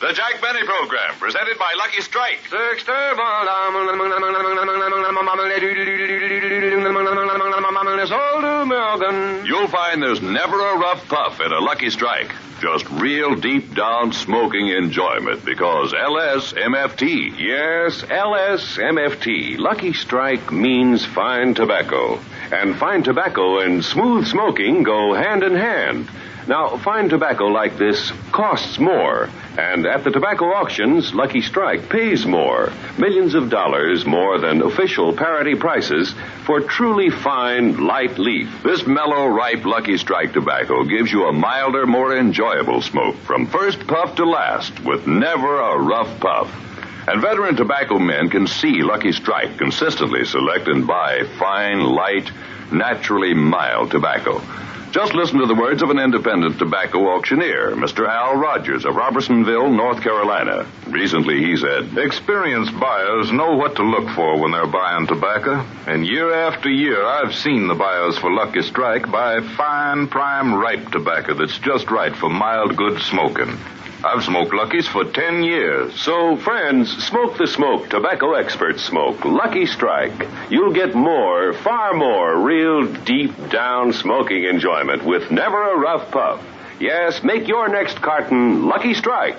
The Jack Benny Program, presented by Lucky Strike. You'll find there's never a rough puff in a Lucky Strike. Just real deep down smoking enjoyment because LSMFT. Yes, LSMFT. Lucky Strike means fine tobacco. And fine tobacco and smooth smoking go hand in hand. Now, fine tobacco like this costs more. And at the tobacco auctions, Lucky Strike pays more. Millions of dollars more than official parity prices for truly fine, light leaf. This mellow, ripe Lucky Strike tobacco gives you a milder, more enjoyable smoke from first puff to last with never a rough puff. And veteran tobacco men can see Lucky Strike consistently select and buy fine, light, naturally mild tobacco. Just listen to the words of an independent tobacco auctioneer, Mr. Al Rogers of Robertsonville, North Carolina. Recently he said, "Experienced buyers know what to look for when they're buying tobacco. And year after year, I've seen the buyers for Lucky Strike buy fine, prime, ripe tobacco that's just right for mild, good smoking. I've smoked Lucky's for 10 years. So, friends, smoke the smoke tobacco experts smoke. Lucky Strike. You'll get more, far more, real deep down smoking enjoyment with never a rough puff. Yes, make your next carton Lucky Strike.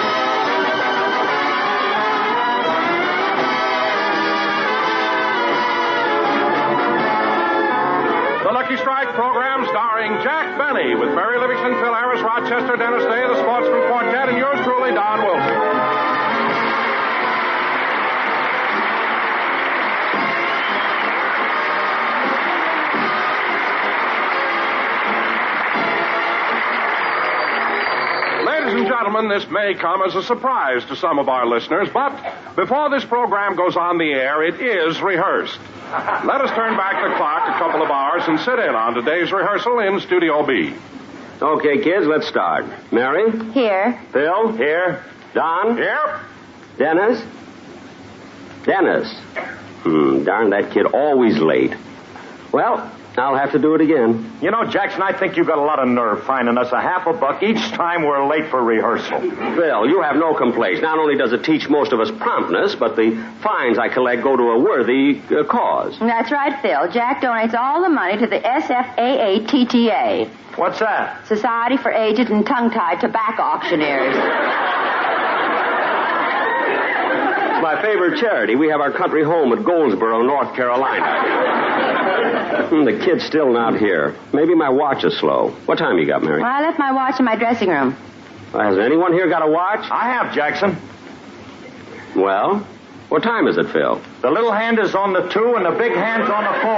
The Lucky Strike program starring Jack Benny with Mary Livingston, Phil Harris, Rochester, Dennis Day, the Sportsman Quartet, and yours truly, Don Wilson. Ladies and gentlemen, this may come as a surprise to some of our listeners, but before this program goes on the air, it is rehearsed. Let us turn back the clock a couple of hours and sit in on today's rehearsal in Studio B. Okay, kids, let's start. Mary? Here. Phil? Here. Don? Here. Dennis? Dennis. Darn, that kid always late. Well, I'll have to do it again. You know, Jackson, I think you've got a lot of nerve finding us $50 each time we're late for rehearsal. Phil, you have no complaints. Not only does it teach most of us promptness, but the fines I collect go to a worthy cause. That's right, Phil. Jack donates all the money to the SFAATTA. What's that? Society for Aged and Tongue-Tied Tobacco Auctioneers. It's my favorite charity. We have our country home at Goldsboro, North Carolina. The kid's still not here. Maybe my watch is slow. What time you got, Mary? Well, I left my watch in my dressing room. Has anyone here got a watch? I have, Jackson. Well, what time is it, Phil? The little hand is on the 2 and the big hand's on the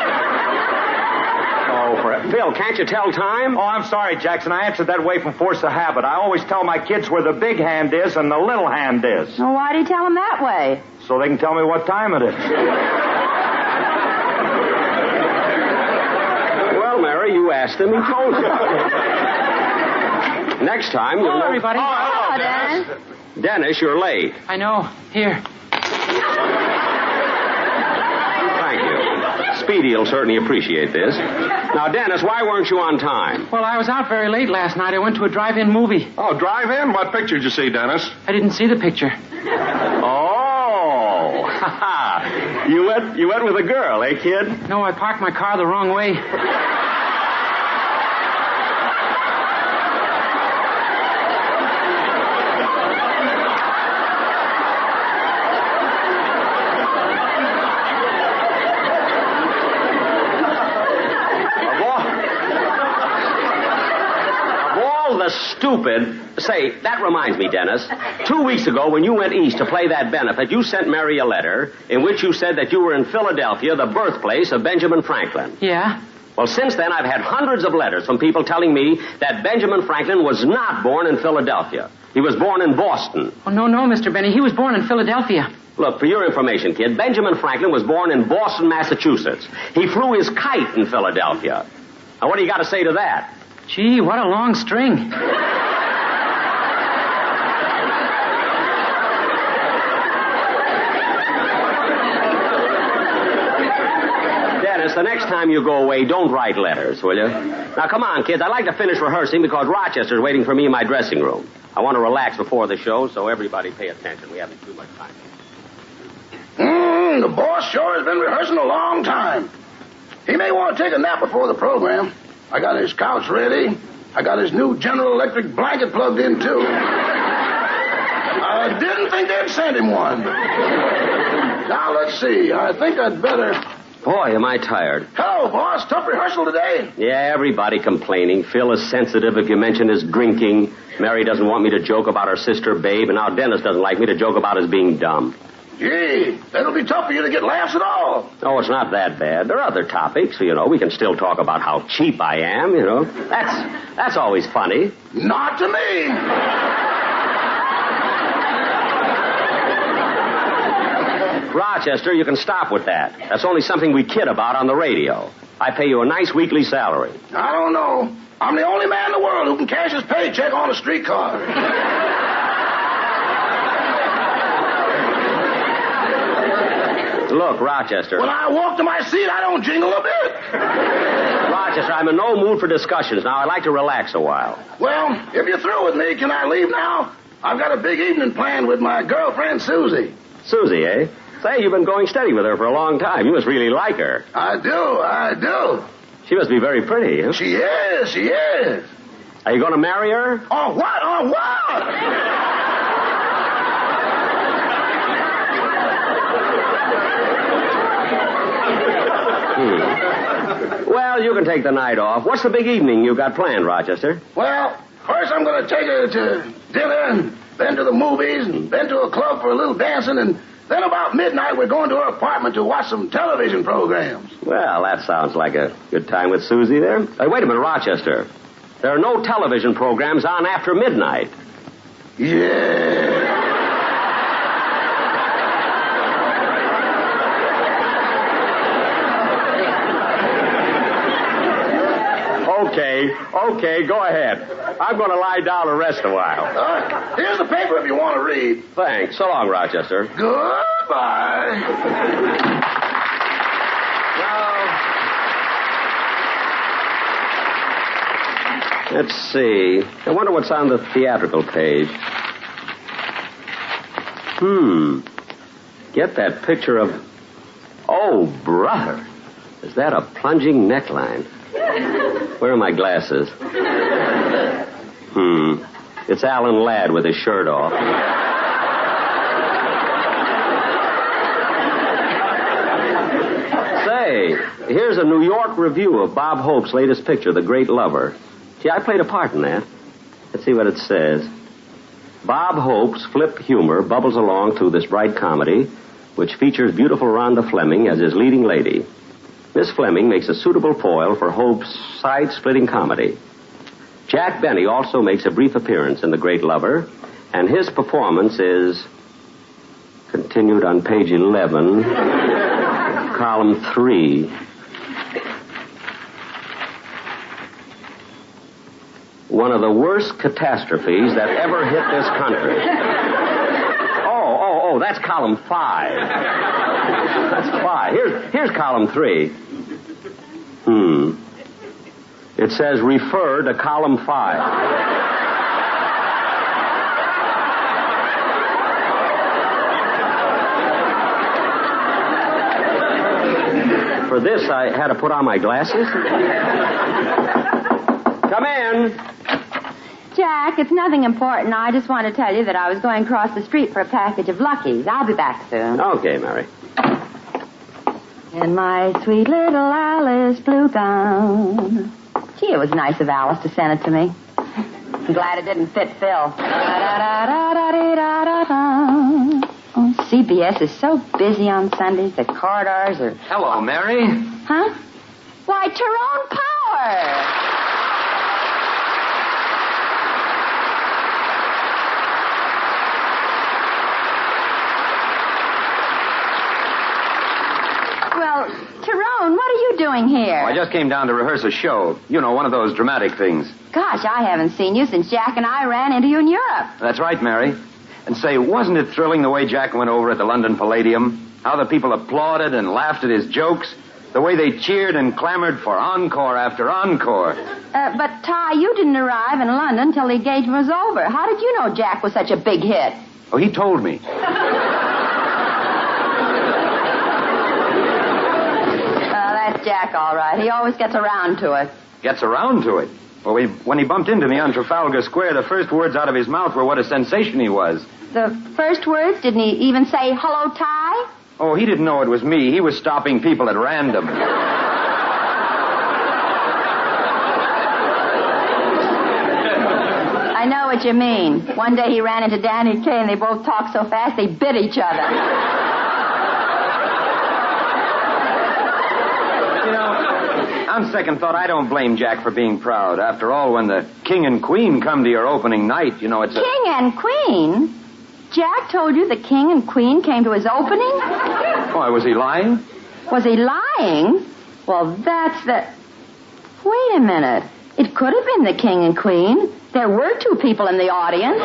4. Phil, can't you tell time? Oh, I'm sorry, Jackson. I answered that way from force of habit. I always tell my kids where the big hand is and the little hand is. Well, why do you tell them that way? So they can tell me what time it is. Mary, you asked him, he told you. Next time you'll... Hello, everybody. Hello, Dennis. Dennis, you're late. I know. Here. Thank you. Speedy will certainly appreciate this. Now, Dennis, why weren't you on time? Well, I was out very late last night. I went to a drive-in movie. Oh, drive-in? What picture did you see, Dennis? I didn't see the picture. Oh. You went with a girl, eh, kid? No, I parked my car the wrong way. Stupid. Say, that reminds me, Dennis. 2 weeks ago, when you went east to play that benefit, you sent Mary a letter in which you said that you were in Philadelphia, the birthplace of Benjamin Franklin. Yeah? Well, since then, I've had hundreds of letters from people telling me that Benjamin Franklin was not born in Philadelphia. He was born in Boston. Oh, no, Mr. Benny. He was born in Philadelphia. Look, for your information, kid, Benjamin Franklin was born in Boston, Massachusetts. He flew his kite in Philadelphia. Now, what do you got to say to that? Gee, what a long string. Dennis, the next time you go away, don't write letters, will you? Now, come on, kids. I'd like to finish rehearsing because Rochester's waiting for me in my dressing room. I want to relax before the show, so everybody pay attention. We haven't too much time. The boss sure has been rehearsing a long time. He may want to take a nap before the program. I got his couch ready. I got his new General Electric blanket plugged in, too. I didn't think they'd send him one. Now, let's see. I think I'd better... Boy, am I tired. Hello, boss. Tough rehearsal today? Yeah, everybody complaining. Phil is sensitive if you mention his drinking. Mary doesn't want me to joke about her sister, Babe, and now Dennis doesn't like me to joke about his being dumb. Gee, that'll be tough for you to get laughs at all. Oh, it's not that bad. There are other topics, you know. We can still talk about how cheap I am, you know. That's always funny. Not to me. Rochester, you can stop with that. That's only something we kid about on the radio. I pay you a nice weekly salary. I don't know. I'm the only man in the world who can cash his paycheck on a streetcar. Look, Rochester. When I walk to my seat, I don't jingle a bit. Rochester, I'm in no mood for discussions now. I'd like to relax a while. Well, if you're through with me, can I leave now? I've got a big evening planned with my girlfriend, Susie. Susie, eh? Say, you've been going steady with her for a long time. You must really like her. I do. She must be very pretty, huh? She is. Are you going to marry her? Oh, what? Well, you can take the night off. What's the big evening you got planned, Rochester? Well, first I'm going to take her to dinner, and then to the movies, and then to a club for a little dancing, and then about midnight we're going to her apartment to watch some television programs. Well, that sounds like a good time with Susie there. Hey, wait a minute, Rochester. There are no television programs on after midnight. Yeah. Okay, go ahead. I'm going to lie down and rest a while. Here's the paper if you want to read. Thanks. So long, Rochester. Goodbye. Now, let's see. I wonder what's on the theatrical page. Get that picture of... Oh, brother. Is that a plunging neckline? Where are my glasses? It's Alan Ladd with his shirt off. Say, here's a New York review of Bob Hope's latest picture, The Great Lover. See, I played a part in that. Let's see what it says. Bob Hope's flip humor bubbles along through this bright comedy, which features beautiful Rhonda Fleming as his leading lady. Miss Fleming makes a suitable foil for Hope's side-splitting comedy. Jack Benny also makes a brief appearance in The Great Lover, and his performance is continued on page 11, column 3. One of the worst catastrophes that ever hit this country. Oh, that's column 5. That's 5. Here's column 3. It says refer to column 5. For this, I had to put on my glasses. Come in. Jack, it's nothing important. I just want to tell you that I was going across the street for a package of Luckies. I'll be back soon. Okay, Mary. In my sweet little Alice blue gown. Gee, it was nice of Alice to send it to me. I'm glad it didn't fit Phil. Oh, CBS is so busy on Sundays. The corridors are... Hello, Mary. Huh? Why, Tyrone Power! Tyrone, what are you doing here? Oh, I just came down to rehearse a show. You know, one of those dramatic things. Gosh, I haven't seen you since Jack and I ran into you in Europe. That's right, Mary. And say, wasn't it thrilling the way Jack went over at the London Palladium? How the people applauded and laughed at his jokes? The way they cheered and clamored for encore after encore. But, Ty, you didn't arrive in London till the engagement was over. How did you know Jack was such a big hit? Oh, he told me. That's Jack, all right. He always gets around to it. Gets around to it? Well, when he bumped into me on Trafalgar Square, the first words out of his mouth were what a sensation he was. The first words? Didn't he even say, hello, Ty? Oh, he didn't know it was me. He was stopping people at random. I know what you mean. One day he ran into Danny Kaye and they both talked so fast they bit each other. On second thought, I don't blame Jack for being proud. After all, when the king and queen come to your opening night, it's a... King and queen? Jack told you the king and queen came to his opening? Why, was he lying? Was he lying? Well, that's the... Wait a minute. It could have been the king and queen. There were two people in the audience.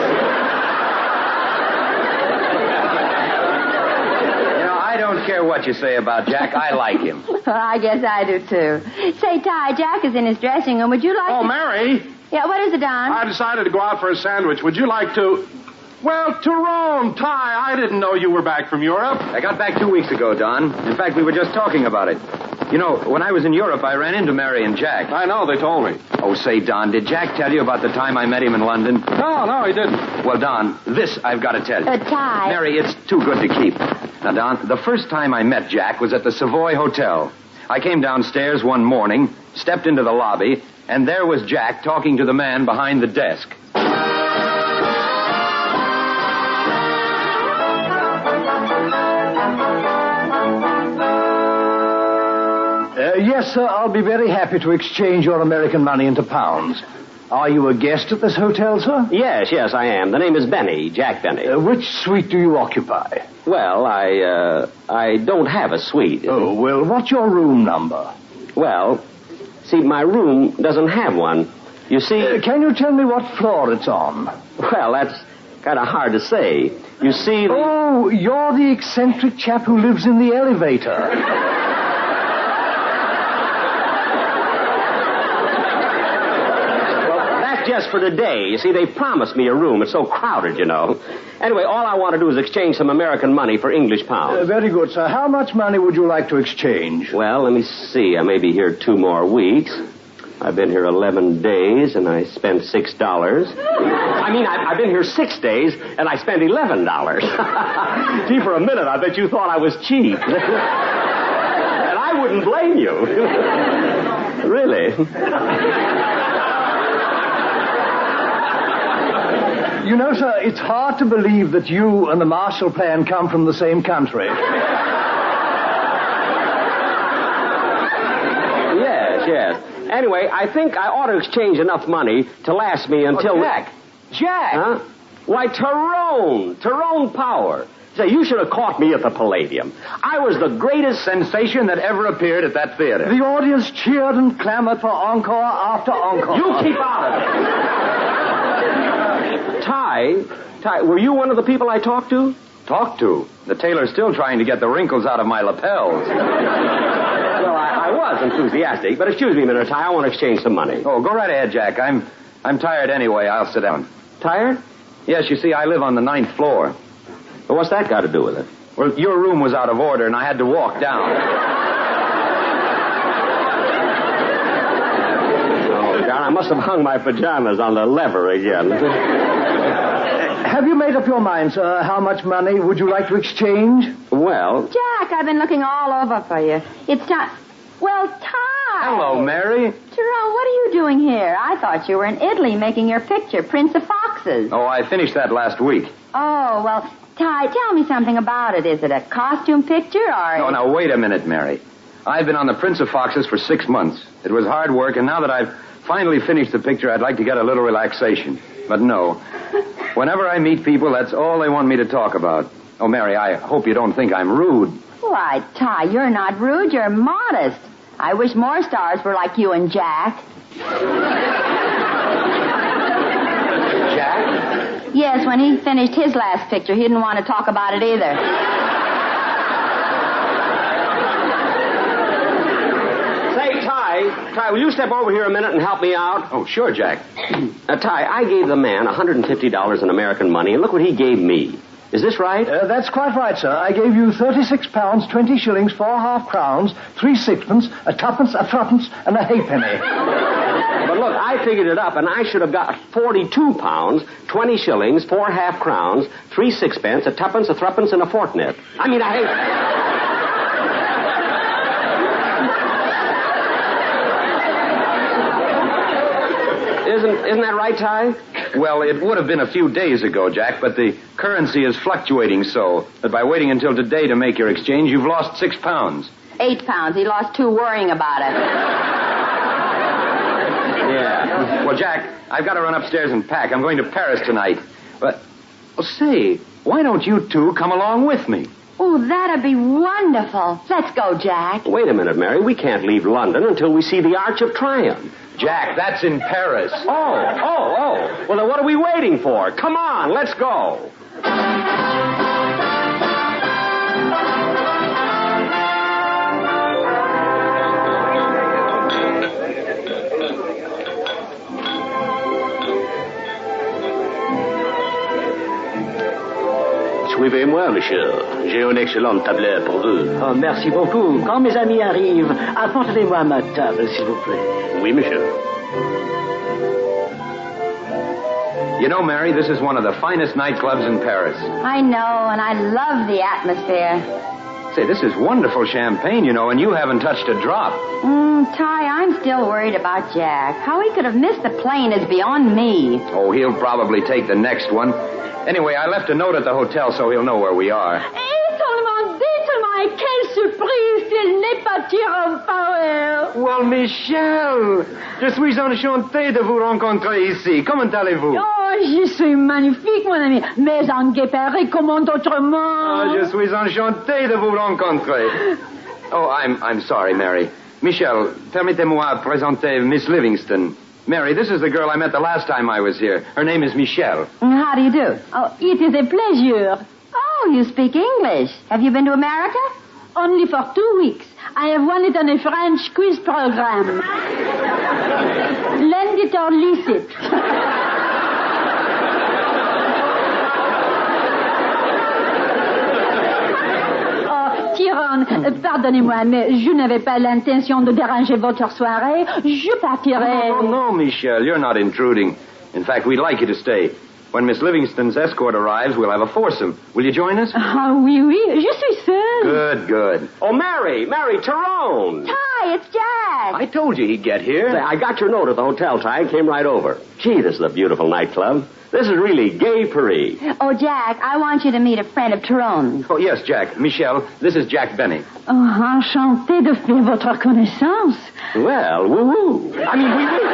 I don't care what you say about Jack. I like him. Well, I guess I do, too. Say, Ty, Jack is in his dressing room. Would you like to... Oh, Mary. Yeah, what is it, Don? I decided to go out for a sandwich. Would you like to... Well, Tyrone, Ty, I didn't know you were back from Europe. I got back 2 weeks ago, Don. In fact, we were just talking about it. When I was in Europe, I ran into Mary and Jack. I know, they told me. Oh, say, Don, did Jack tell you about the time I met him in London? No, he didn't. Well, Don, this I've got to tell you. Ty. Mary, it's too good to keep. Now, Don, the first time I met Jack was at the Savoy Hotel. I came downstairs one morning, stepped into the lobby, and there was Jack talking to the man behind the desk. Yes, sir, I'll be very happy to exchange your American money into pounds. Are you a guest at this hotel, sir? Yes, I am. The name is Benny, Jack Benny. Which suite do you occupy? Well, I don't have a suite. Oh, well, what's your room number? Well, see, my room doesn't have one. You see... can you tell me what floor it's on? Well, that's kind of hard to say. You see... Oh, you're the eccentric chap who lives in the elevator. Just for today. You see, they promised me a room. It's so crowded, Anyway, all I want to do is exchange some American money for English pounds. Very good, sir. How much money would you like to exchange? Well, let me see. I may be here 2 more weeks. I've been here 11 days, and I spent $6. I mean, I've been here 6 days, and I spent $11. Gee, for a minute, I bet you thought I was cheap. And I wouldn't blame you. Really. Sir, it's hard to believe that you and the Marshall Plan come from the same country. Yes. Anyway, I think I ought to exchange enough money to last me until... Jack! Huh? Why, Tyrone Power. Say, you should have caught me at the Palladium. I was the greatest sensation that ever appeared at that theater. The audience cheered and clamored for encore after encore. You keep out of it. Ty, were you one of the people I talked to? Talked to? The tailor's still trying to get the wrinkles out of my lapels. Well, I was enthusiastic, but excuse me a minute, Ty, I want to exchange some money. Oh, go right ahead, Jack. I'm tired anyway. I'll sit down. Tired? Yes, you see, I live on the 9th floor. Well, what's that got to do with it? Well, your room was out of order, and I had to walk down. Oh, God, I must have hung my pajamas on the lever again. Have you made up your mind, sir? How much money would you like to exchange? Well... Jack, I've been looking all over for you. It's time... Well, Ty! Hello, Mary. Tyrone, what are you doing here? I thought you were in Italy making your picture, Prince of Foxes. Oh, I finished that last week. Oh, well, Ty, tell me something about it. Is it a costume picture or... No, now, wait a minute, Mary. I've been on the Prince of Foxes for 6 months. It was hard work, and now that I've finally finished the picture, I'd like to get a little relaxation. But no. Whenever I meet people, that's all they want me to talk about. Oh, Mary, I hope you don't think I'm rude. Why, Ty, you're not rude. You're modest. I wish more stars were like you and Jack. Jack? Yes, when he finished his last picture, he didn't want to talk about it either. Hey, Ty, will you step over here a minute and help me out? Oh, sure, Jack. Ty, I gave the man $150 in American money, and look what he gave me. Is this right? That's quite right, sir. I gave you £36, 20 shillings, 4 half-crowns, 3 sixpence, a tuppence, a threepence, and a halfpenny. But look, I figured it up, and I should have got 42 pounds, 20 shillings, 4 half-crowns, 3 sixpence, a tuppence, a threepence, and a fortnight. I mean, Isn't that right, Ty? Well, it would have been a few days ago, Jack, but the currency is fluctuating so that by waiting until today to make your exchange, you've lost 6 pounds. 8 pounds. He lost 2 worrying about it. Yeah. Well, Jack, I've got to run upstairs and pack. I'm going to Paris tonight. But, say, why don't you two come along with me? Oh, that'd be wonderful. Let's go, Jack. Wait a minute, Mary. We can't leave London until we see the Arch of Triumph. Jack, that's in Paris. Oh. Well, then what are we waiting for? Come on, let's go. Suivez-moi, monsieur. J'ai un excellent tableur pour vous. Oh, merci beaucoup. Quand mes amis arrivent, apportez-moi ma table, s'il vous plaît. Oui, monsieur. You know, Mary, this is one of the finest nightclubs in Paris. I know, and I love the atmosphere. Say, this is wonderful champagne, you know, and you haven't touched a drop. Ty, I'm still worried about Jack. How he could have missed the plane is beyond me. Oh, he'll probably take the next one. Anyway, I left a note at the hotel so he'll know where we are. Dites-moi, quelle surprise s'il n'est pas Tyrone Power. Well, Michel, je suis enchanté de vous rencontrer ici. Comment allez-vous? Oh, je suis magnifique, mon ami. Mais en Guéparé, comment autrement? Oh, je suis enchanté de vous rencontrer. Oh, I'm sorry, Mary. Michel, permettez-moi présenter Miss Livingston. Mary, this is the girl I met the last time I was here. Her name is Michelle. How do you do? Oh, it is a pleasure. Oh, you speak English. Have you been to America? Only for 2 weeks. I have won it on a French quiz program. Lend it or lease it. Tyrone, pardonnez-moi, mais je n'avais pas l'intention de déranger votre soirée. Je partirai. No, Michelle, you're not intruding. In fact, we'd like you to stay. When Miss Livingston's escort arrives, we'll have a foursome. Will you join us? Oh, oui, je suis seule. Good. Oh, Mary, Tyrone. Ty, it's Jack. I told you he'd get here. I got your note at the hotel, Ty, and came right over. Gee, this is a beautiful nightclub. This is really gay Paris. Oh, Jack, I want you to meet a friend of Tyrone's. Oh, yes, Jack. Michelle, this is Jack Benny. Oh, enchanté de faire votre connaissance. Well, woo-woo. I mean, woo-woo.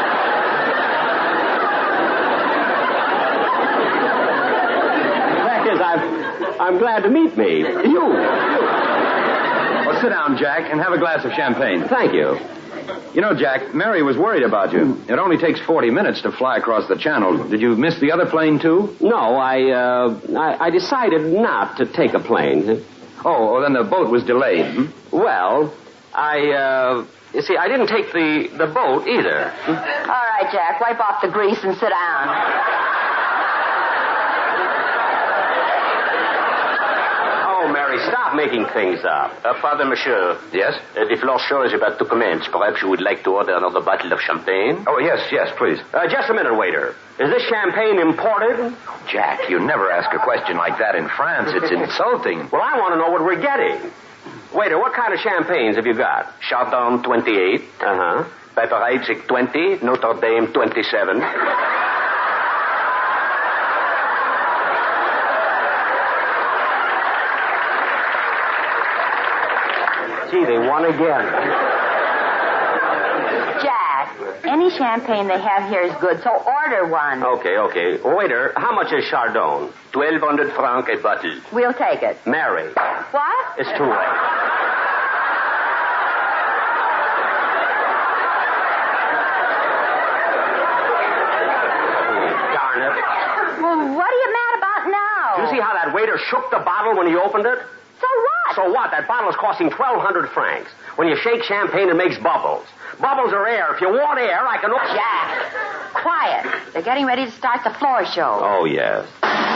I'm glad to meet me. You. Well, sit down, Jack, and have a glass of champagne. Thank you. You know, Jack, Mary was worried about you. It only takes 40 minutes to fly across the channel. Did you miss the other plane, too? No, I decided not to take a plane. Oh, then the boat was delayed. Well, you see, I didn't take the boat either. All right, Jack, wipe off the grease and sit down. Mary, stop making things up. Father, monsieur. Yes? The floor show is about to commence. Perhaps you would like to order another bottle of champagne? Oh, yes, please. Just a minute, waiter. Is this champagne imported? Jack, you never ask a question like that in France. It's insulting. Well, I want to know what we're getting. Waiter, what kind of champagnes have you got? Chardon 28. Uh-huh. Pepper Heidsieck 20. Notre Dame 27. Gee, they won again. Jack, any champagne they have here is good, so order one. Okay. Waiter, how much is Chardon? 1,200 francs a bottle. We'll take it. Mary. What? It's too late. Darn it. Well, what are you mad about now? Did you see how that waiter shook the bottle when he opened it? So what? So what? That bottle is costing 1,200 francs. When you shake champagne, it makes bubbles. Bubbles are air. If you want air, I can... Jack, quiet. They're getting ready to start the floor show. Oh, yes.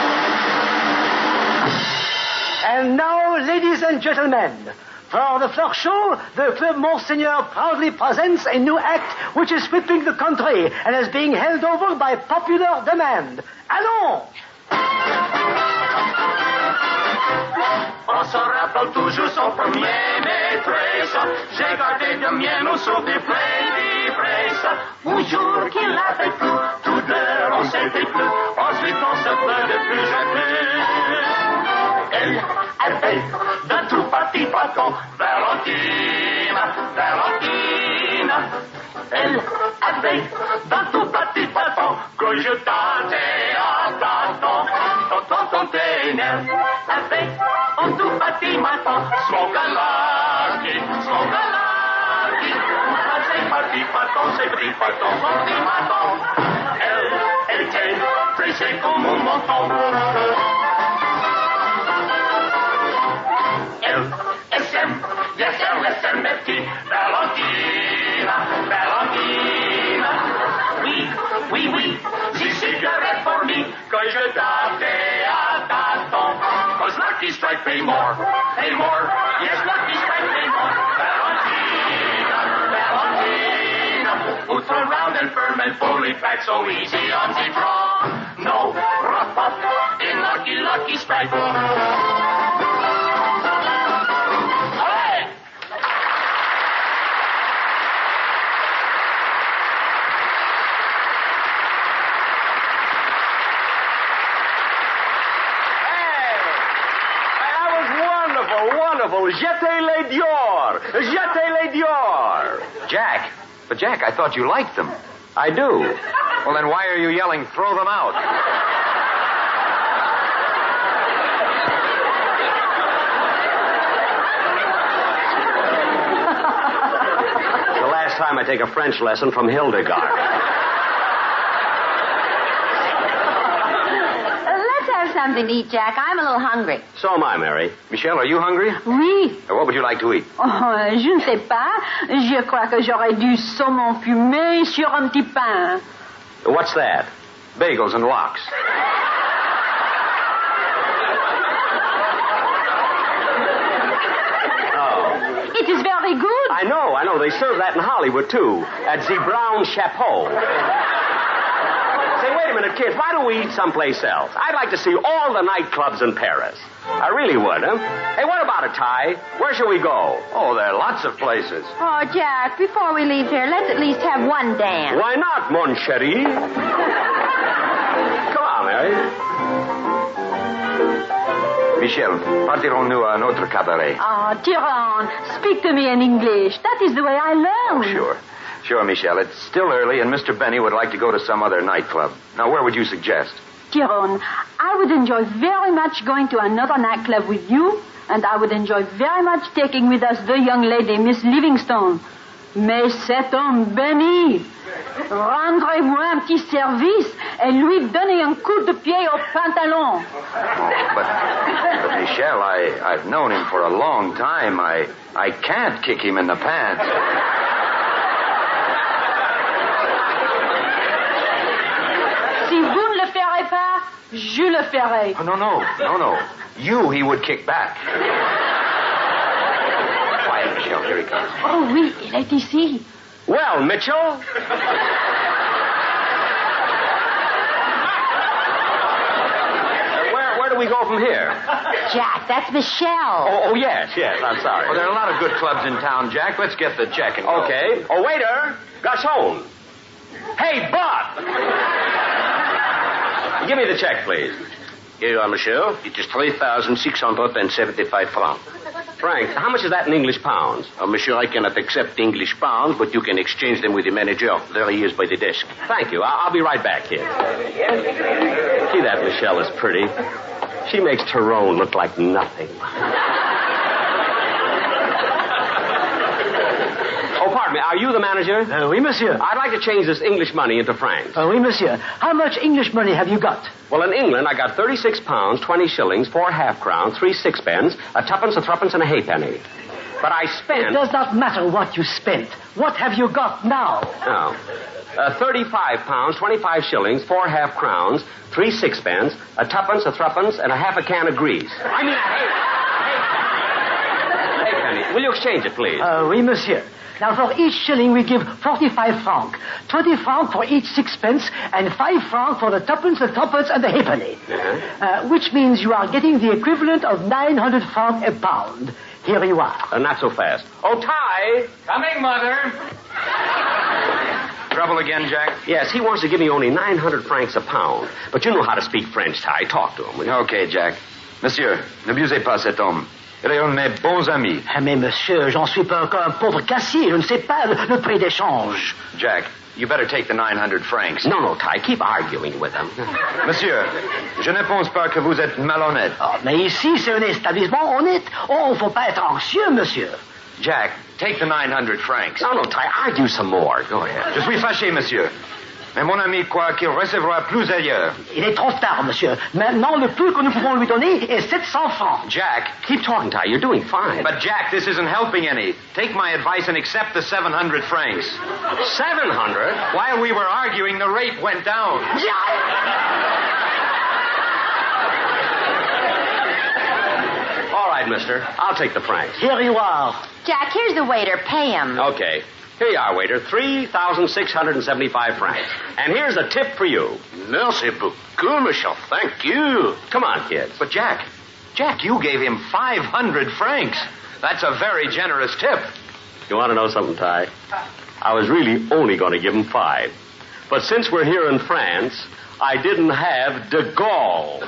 And now, ladies and gentlemen, for the floor show, the Club Monseigneur proudly presents a new act which is sweeping the country and is being held over by popular demand. Allons! On se rappelle toujours son premier maîtresse. J'ai gardé de mien nos souvenirs pleins d'ivresse. Un jour qu'il n'avait plus, tous deux on s'était plus. Ensuite on se peut de plus en plus. Elle avait de tout petits bâtons. Valentine, Valentine. Elle avait de tout petits bâtons que je tâtais en tâton. Ton ténèbre avec un tout petit matin. Smoke a lucky. C'est parti bâton, c'est pris bâton, son petit maton. Elle était pressée comme un menton. SM, yes, SM, mes petits. Valentine, Valentine. Oui, si cigarette for me, que je t'avais à tâton. Cause Lucky Strike pay more. Yes, Lucky Strike pay more. Valentine, put around and firm and fully packed so easy on the draw. No, rough up in Lucky Strike. Jetez les Dior! Jetez les Dior! Jack, I thought you liked them. I do. Well, then why are you yelling, throw them out? The last time I take a French lesson from Hildegard. Something to eat, Jack. I'm a little hungry. So am I, Mary. Michelle, are you hungry? Oui. What would you like to eat? Oh, je ne sais pas. Je crois que j'aurais du saumon fumé sur un petit pain. What's that? Bagels and lox. Oh. It is very good. I know. They serve that in Hollywood, too. At the Brown Chapeau. Say, wait a minute, kids. Why don't we eat someplace else? I'd like to see all the nightclubs in Paris. I really would, huh? Hey, what about it, Ty? Where shall we go? Oh, there are lots of places. Oh, Jack, before we leave here, let's at least have one dance. Why not, mon chéri? Come on, Mary. Michel, partirons-nous à un autre cabaret? Oh, Tyrone, speak to me in English. That is the way I learn. Oh, Sure, Michelle. It's still early, and Mr. Benny would like to go to some other nightclub. Now, where would you suggest? Tyrone, I would enjoy very much going to another nightclub with you, and I would enjoy very much taking with us the young lady, Miss Livingstone. Mais cet homme, Benny, rendrez-moi un petit service et lui donnez un coup de pied au pantalon. But Michelle, I've known him for a long time. I can't kick him in the pants. Si vous ne le ferez pas, je le ferai. Oh, no. You, he would kick back. Quiet, Michelle. Here he comes. Oh, oui, il est ici. Well, Mitchell. Where do we go from here? Jack, that's Michelle. Oh, yes, I'm sorry. Well, there are a lot of good clubs in town, Jack. Let's get the check and go. Okay. Oh, waiter. Garçon. Hey, Bob. Give me the check, please. Here you are, monsieur. It is 3,675 francs. Frank, how much is that in English pounds? Monsieur, I cannot accept English pounds, but you can exchange them with the manager. There he is by the desk. Thank you. I'll be right back here. See, that Michelle is pretty. She makes Tyrone look like nothing. Oh, pardon me. Are you the manager? Oui, monsieur. I'd like to change this English money into francs. Oui, monsieur. How much English money have you got? Well, in England, I got 36 pounds, 20 shillings, 4 half-crowns, 3 sixpence, a tuppence, a threepence, and a halfpenny. But I spent... It does not matter what you spent. What have you got now? Oh. 35 pounds, 25 shillings, 4 half-crowns, 3 sixpence, a tuppence, a threepence, and a half a can of grease. I mean, a halfpenny. Will you exchange it, please? Oui, monsieur. Now, for each shilling, we give 45 francs. 20 francs for each sixpence, and 5 francs for the tuppence, the threepence, and the halfpenny. Which means you are getting the equivalent of 900 francs a pound. Here you are. Not so fast. Oh, Ty! Coming, Mother. Trouble again, Jack? Yes, he wants to give me only 900 francs a pound. But you know how to speak French, Ty. Talk to him. Okay, Jack. Monsieur, n'abusez pas cet homme. Il est un de mes bons amis. Mais monsieur, j'en suis pas encore un pauvre cassier. Je ne sais pas le prix d'échange. Jack, you better take the 900 francs. No, Ty, keep arguing with him. Monsieur, je ne pense pas que vous êtes malhonnête. Oh, mais ici, c'est un établissement honnête. Oh, faut pas être anxieux, monsieur. Jack, take the 900 francs. No, Ty, argue some more. Go ahead. Je suis fâché, monsieur. Mais mon ami croit qu'il recevra plus ailleurs. Il est trop tard, monsieur. Maintenant, le plus que nous pouvons lui donner est 700 francs. Jack, keep talking, Ty. You're doing fine. But, Jack, this isn't helping any. Take my advice and accept the 700 francs. 700? While we were arguing, the rate went down. All right, mister. I'll take the francs. Here you are. Jack, here's the waiter. Pay him. Okay. Here you are, waiter. 3,675 francs. And here's a tip for you. Merci beaucoup, monsieur. Thank you. Come on, kids. But, Jack, you gave him 500 francs. That's a very generous tip. You want to know something, Ty? I was really only going to give him 5. But since we're here in France, I didn't have de Gaulle.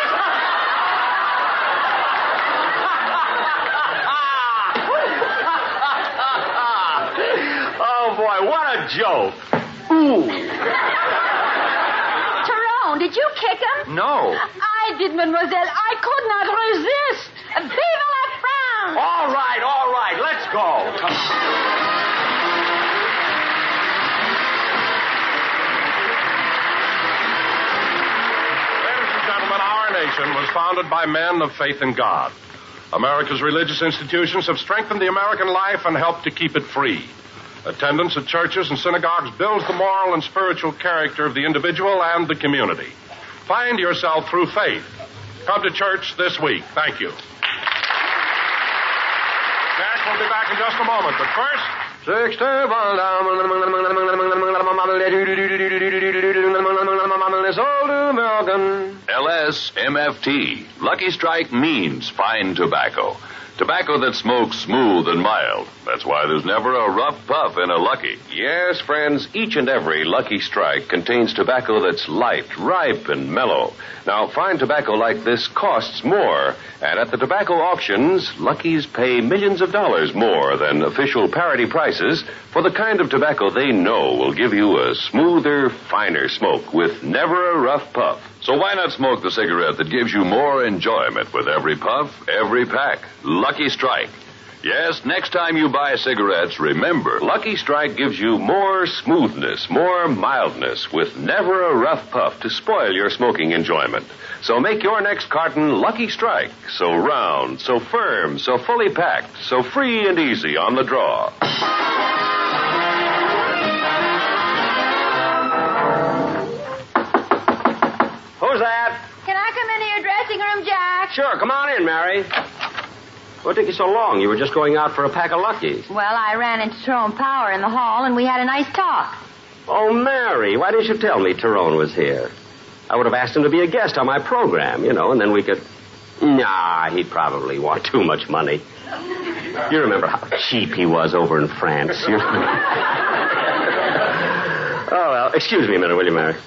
Oh, boy, what a joke. Ooh. Tyrone, did you kick him? No. I did, mademoiselle. I could not resist. Vive la France! All right. Let's go. Come on. Ladies and gentlemen, our nation was founded by men of faith in God. America's religious institutions have strengthened the American life and helped to keep it free. Attendance at churches and synagogues builds the moral and spiritual character of the individual and the community. Find yourself through faith. Come to church this week. Thank you. Jack will be back in just a moment, but first... LSMFT. Lucky Strike means fine tobacco. Tobacco that smokes smooth and mild. That's why there's never a rough puff in a Lucky. Yes, friends, each and every Lucky Strike contains tobacco that's light, ripe, and mellow. Now, fine tobacco like this costs more, and at the tobacco auctions, Luckies pay millions of dollars more than official parity prices for the kind of tobacco they know will give you a smoother, finer smoke with never a rough puff. So why not smoke the cigarette that gives you more enjoyment with every puff, every pack? Lucky Strike. Yes, next time you buy cigarettes, remember, Lucky Strike gives you more smoothness, more mildness, with never a rough puff to spoil your smoking enjoyment. So make your next carton Lucky Strike. So round, so firm, so fully packed, so free and easy on the draw. Who's that? Can I come into your dressing room, Jack? Sure, come on in, Mary. What took you so long? You were just going out for a pack of Luckies. Well, I ran into Tyrone Power in the hall, and we had a nice talk. Oh, Mary, why didn't you tell me Tyrone was here? I would have asked him to be a guest on my program, and then we could... Nah, he'd probably want too much money. You remember how cheap he was over in France. Oh, well, excuse me a minute, will you, Mary?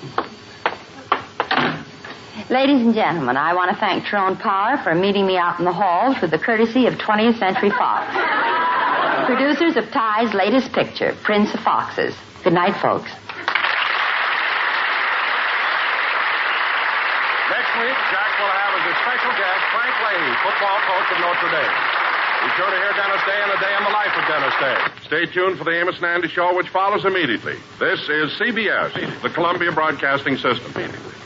Ladies and gentlemen, I want to thank Tyrone Power for meeting me out in the hall through the courtesy of 20th Century Fox. Producers of Ty's latest picture, Prince of Foxes. Good night, folks. Next week, Jack will have as his special guest Frank Leahy, football coach of Notre Dame. Be sure to hear Dennis Day and a day in the life of Dennis Day. Stay tuned for the Amos and Andy Show, which follows immediately. This is CBS, the Columbia Broadcasting System.